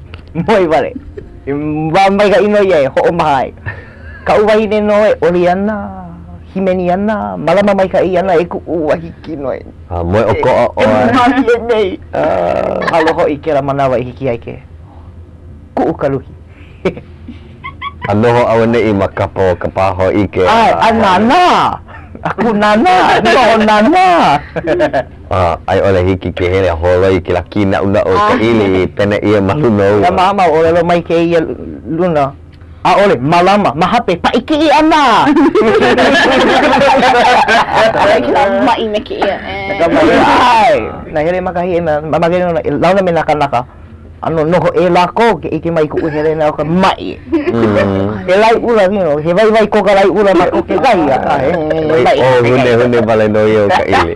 wa mai ka ino ia ho mai ka uwai ne no e Oliana himeni ana malama mai ka I ana e ku uwahi kino e moi o ko o e nei halo ho I kera manawa I hiki ai ke ku ukaluhi Anoho awane I makapo kapaho I ke anana aku nana no nana ai ole hiki ke hele holoi ke la kina una o ka ili pene ia maluno ya mama ole lo mai ke ia luna ole malama mahape pa iki ana Ai kila mai me ke ia ai na hele makahi na mamageno na launa me naka ano no e lako ke iki mai ku hele na ka mai e lai ula no he vai ko ka lai ula mai o ke gai hune vale no yo ka ili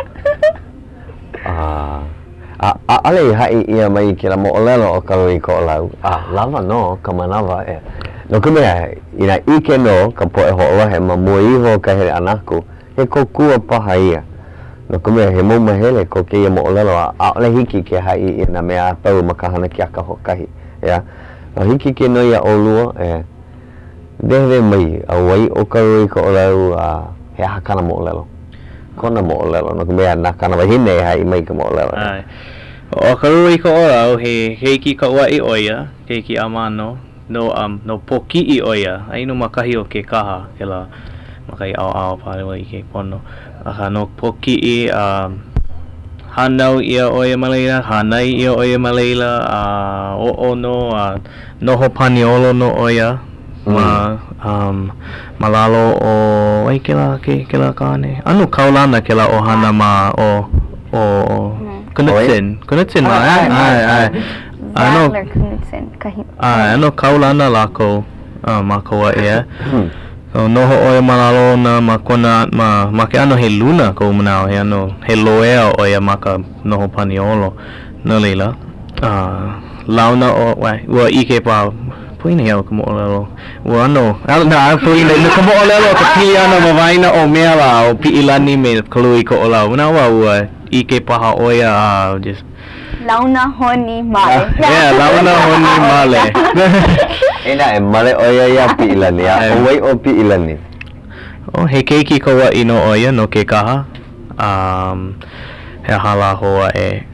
ale hai ia mai ke la mo olelo o ka lui ko lau lava no ka manawa e no ka mea ina ike no ka po e ho he ma moi ho ka hele anaku he ko kua paha ia no ka mea he mo mahele ko ke ia mo olelo ale hiki ke hai ina mea tau makahana ki aka ho kahi ya no hiki ke no ia olua dewe mai a wai o ka lui ko lau he hakana mo olelo kona mo olelo no ka mea nakana wahine hai mai ka mo olelo O ka rui ko orau he ki ka ua I oia, he ki amano, no poki I oia, ai no makahi o ke kaha, ke la makai ao pare wa I ke pono. Aha no poki I hanau ia oia maleila, hanai ia oia maleila, noho paniolo no oia, malalo o, ai ke la kane, anu kaulana ke la ohana ma o Kunutsin ai ano kaulana lako makoa ia so noho oe malalo na makona ma ke ano he luna ko manao he ano he loea oe maka noho paniolo no leila launa o ua ike pa Puina ia ka mo'olelo. Ua ano, na puina ka mo'olelo ka pili ana mawaina o mea la o pi'ilani me kalui ko olau. Una ua ike paha oia just Launa honi male. launa honi male. Ina male oia ia pi'ilani ya. Owai o pi'ilani. He keiki ka wa ino oia no ke kaha. He hala hoa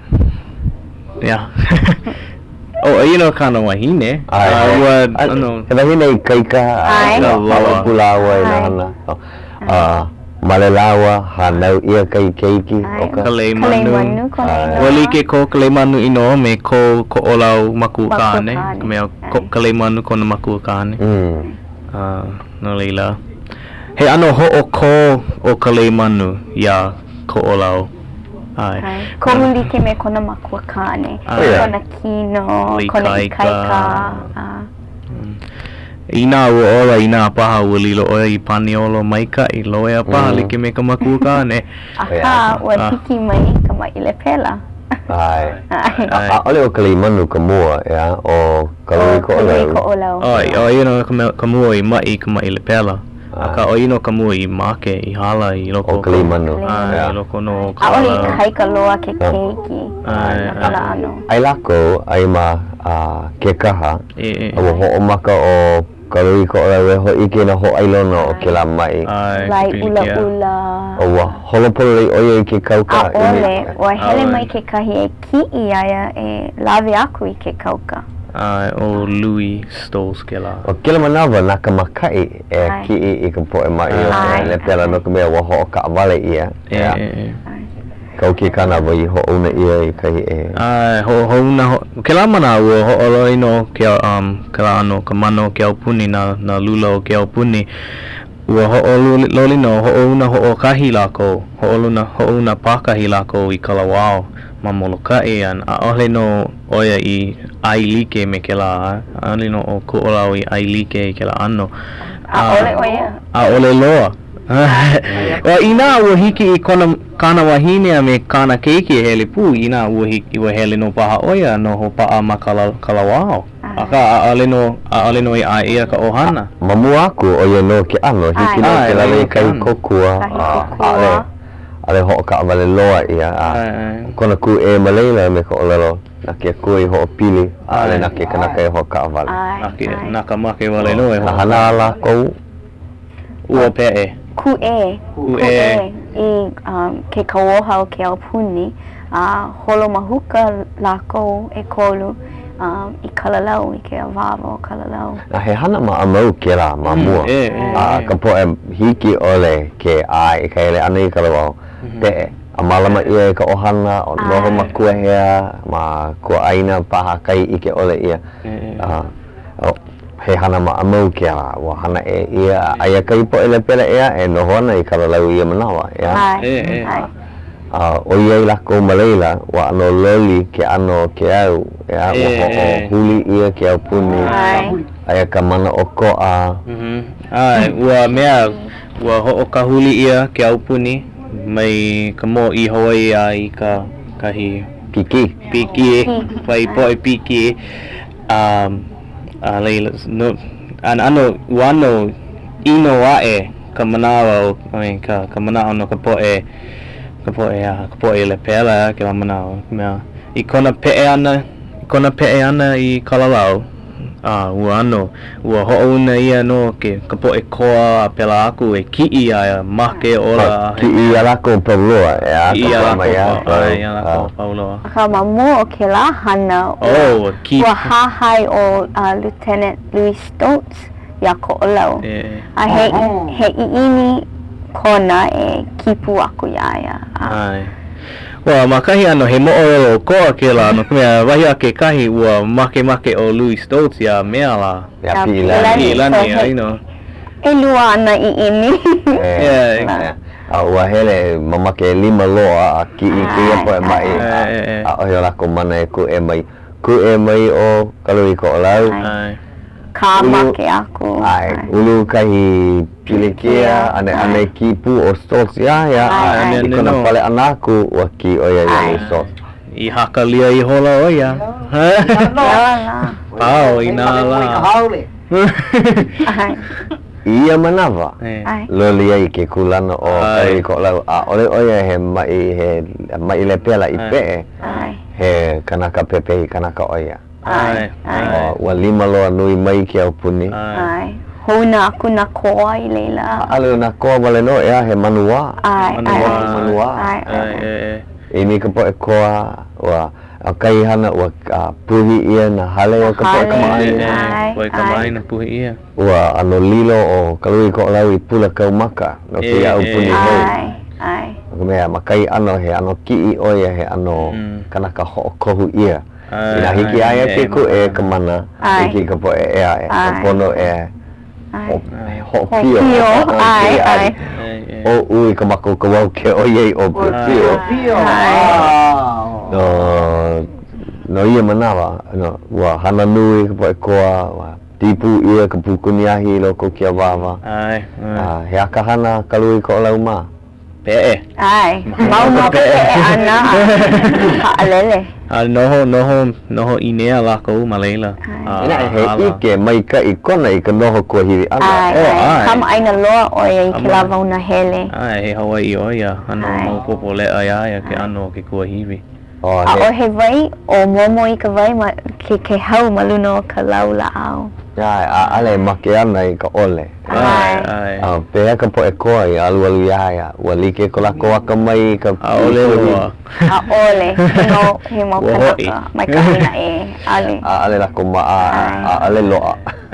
ino kana wahine. He wahine I kaika. Lawa pulawa ina malelawa hanau ia kai keiki. Kaleimanu. Wali ke ko kaleimanu ino me ko olau maku kane. Mea kaleimanu kona maku kane. No leila. He ano ho'o ko o kaleimanu ia ko olau. Ko muli ke me kona makua kane, kona kino, kona ikaika. Ina ua ora ina paha ua lilo oia I paniolo maika I loea paha like me ka makua kane. Aha, ua tiki mai ka maile pela. Ole o kaleimanu ka mua o kalui ko olau. O ino ka mua I mai ka maile pela. Aka o ino ka mua I make I hala I loko o kaleimanu I loko no ka ole kai ka loa ke keiki kala ano ai lako ai ma ke kaha o ho maka o kalui ko olau ho ike na ho ailona o ke la mai lai ula o holopolo o ke kauka ole o hele mai ke kahi ki ia lave aku I ke kauka o Louis Stoles ke la. O kila manawa na ka makai ki I ka po mai le pela no ka mea wa ho ka vale ia. Kau ki kana wa I ho una ia I kai ho una ke la mana wo ho olo ino ke kala ano ka mano ke opuni na lula o ke opuni. Ua ho loli no ho una ho kahi lako ho una pakahi lako I Kalawao. Mamolokai an ole no oia I ai like me ke la ole no o ko olau I ai like ke la ano ole oia ole loa o ina ua hiki I kana wahine me kana keiki hele pu ina ua hiki ua hele no paha oia no ho paa Kalawao aka ole no I ai ia ka ohana mamu aku oia no ke ano hiki no ke la le kai kokua ale ho ka vale loa ia kona ku malela me ko olelo na ke ku ho pili ale na ke kana ke ho ka vale na ka ma ke vale no na halala ko ua pe ku I ke kawoha o ke aupuni holo mahuka lako kolu I kalalau I ke avavo kalalau na he hana ma amau ke la mamua ka po hiki ole ke ai ke le ani kalalau te amalama ia ka ohana o noho makua hea ma kua aina paha kai I ke ole ia he hana ma amau ke la wa hana ia aia kai po ele pele ia noho ana I kalalau ia manawa o ia I lako malela wa ano loli ke ano ke au o huli ia ke au puni aia ka mana o koa ua mea ua ho o ka huli ia ke au puni mai ka mo I Hawaii I ka kahi piki vai po piki leila no ano wano ino wae ka manawa ka manawa no ka po le pela ke la manawa mea I kona pe ana I Kalalau ua ho'ouna ia no ke ka po koa pela aku ki'i ia make ola ki'i ia lako pauloa ia lako pauloa ka mamu o ke la hana ua hahai o Lieutenant Louis Stoltz ia ko olau he iini kona kipu aku ia Wa makahi ano he mo'o koa ke la no mea wahi a ke kahi ua make o Louis Stoltz ia mea la ia pi'ilani ai no lua ana iini ua hele mamake 5 loa a ki'i kia po mai o he lako mana ku mai o kalui ko olau ka make aku ulu kahi pilikia ane kipu o Stoltz ia kona pale anaku wa ki o ia Stoltz I hakalia I hola oia. Pau ina la. Ia manawa. Lolia I ke kulana o ai ko lau a ole oia he mai le pela I pe. He kanaka pepe kanaka oia. Wa lima loa nui mai ki au puni. Hona aku na koa I leila. Alu na koa wale no ea he manua. Manua. Ini ka po e koa wa kai hana wa puhi ia na hale o ka po kamai. Wa kamai na puhi ia. Wa ano lilo o kalui ko lau I pula kau maka no ki au puni hou. Mea makai ano he ano ki I oia he ano kanaka ho kohu ia. Ina hiki aya ke ku e kamana hiki ka po e ea e pono e ho pio o ui ka mako ka wau ke oie o pio no ia manawa no wa hana nui ka po e koa wa tipu ia ka pukuniahi loko kia wawa he aka hana kalui ko lau ma Pe'e. Ai, mau ma pe'e ana. Alele. Noho inea la ko malela. Ina he ike mai ka I kona I ka noho ko hiri ana. Kama aina loa oia I ke lava una hele. Ai, he Hawaii oia. Ano mau popo le ai ke ano ke kua hiri. A o he vai o momo I ka vai ma ke hau maluna o ka lau la au. Ya, ale make ana I ka ole. Pea ka po e koa I alu ia walike ko la koa ka mai ka ole loa. Ole, he mo kanaka mai ka ina e ale. Ale la ko ma ale loa.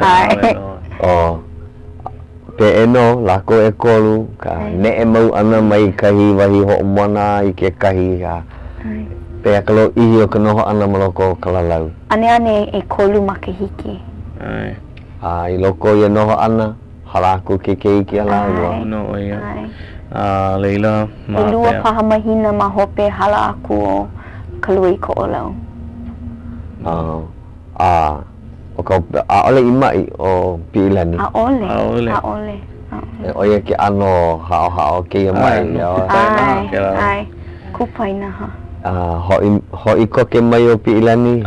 Pe no la ko e kolu ka ne e mau ana mai kahi wahi ho mana I ke kahi ha. Pe ka lo I o ka no ana maloko kalalau. Ane e kolu makahiki. I loko ia noho ana halaku ke iki ala no ia leila ma lua paha mahina ma hope hala aku o kalui ko olau o ka ole I mai o pilani ole o ia ke ano hao ke ia mai ai kupaina ha ho I ko ke mai o pilani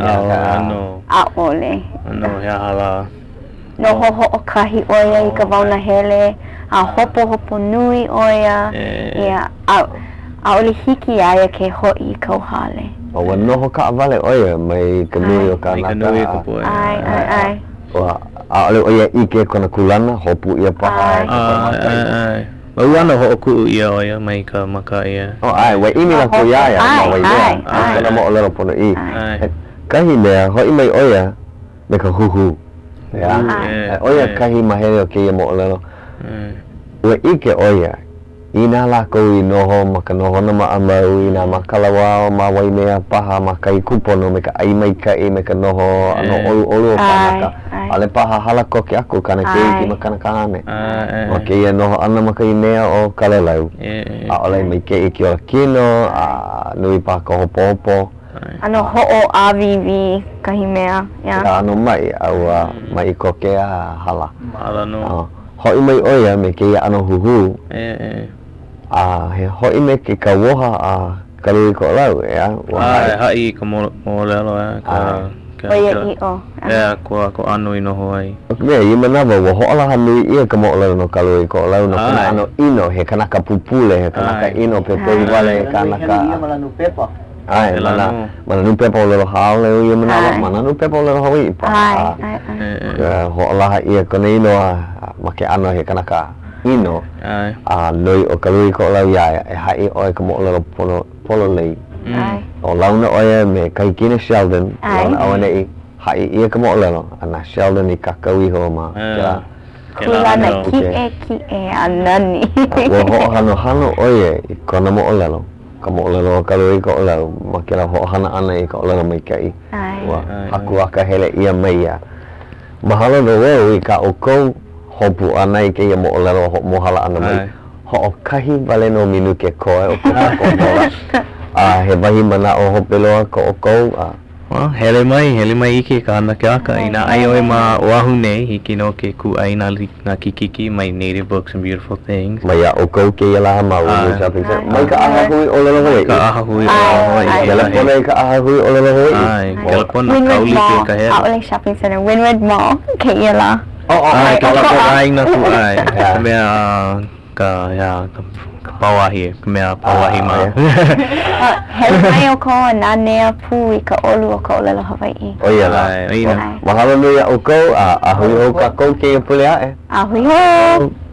ole ano ya hala no ho o kahi oia I ka wauna hele a hopo nui oia ia a ole hiki aia ke hoi kau hale o wa noho ka avale oia mai ka nui o ka naka ai a ole oia ike kona kulana hopu ia paha Mau ana ho ku ia oia mai ka maka ia ai wa imi la ko ia ma wa ia kana mo ole pono I kahi mea hoi mai oia me ka huhu ya oia kahi mahere o ke ia mo olelo ua ike oia ina la ko I noho maka noho na ma amau ina makalawa ma wai mea paha maka I kupono me ka ai mai ka I me ka noho ano olu o kanaka ale paha hala ko ke aku kana ke I maka nakane ma ke ia noho ana maka I mea o kalelau a ole mai ke I ki ola kino a nui pa ka hopo ano ho'o avivi kahi mea ano mai au mai ko ke hala no hoi mai oia me ke ano huhu he hoi me ke ka woha kalui ko lau hai ka mo lelo oia I o ko anu I noho ai me I manawa wa ho'ala hanui ia ka mo lelo no kalui ko lau no kana ano ino he kanaka pupule he kanaka ino pepe wale kanaka ai mana nu pepa le hao le ia mana nu pepa le hoi pa ho la ia konino ma ke ano he kanaka ino noi o kalui ko la ia e hai o ko mo le polo le o launa oia me kai kine Sheldon launa awane hai ia ko mo le ana Sheldon I kakawi ho ma kula na ki e anani wo hano oia ko mo le kamo lelo kaloi ko la makela ho hana ana I ko la mai kai wa aku aka hele ia mai ya mahalo no we ka o ko hopu ana I ke ia mo lelo ho mo hala ana mai ho kahi vale no minu ke ko o ko he vahi mana o hopelo ko hele mai ike ka ana ka ina ai oi ma wahu nei hiki no ke ku ai na kikiki my native books and beautiful things mai o ko ke la ma o shopping center mai ka aha hui o lo hoi ka aha hui ka aha hui o lo hoi ai ka pona kauli ke ka he Outlet Shopping Center Wynwood Mall ke la ai ka la ko ai na ku ai me ka ya pawahi mea pawahi mai hele mai o ko na nea pu I ka olu o ko lelo Hawaii ia la mahalo nui o ko a hui o ka ko ke pulea a hui ho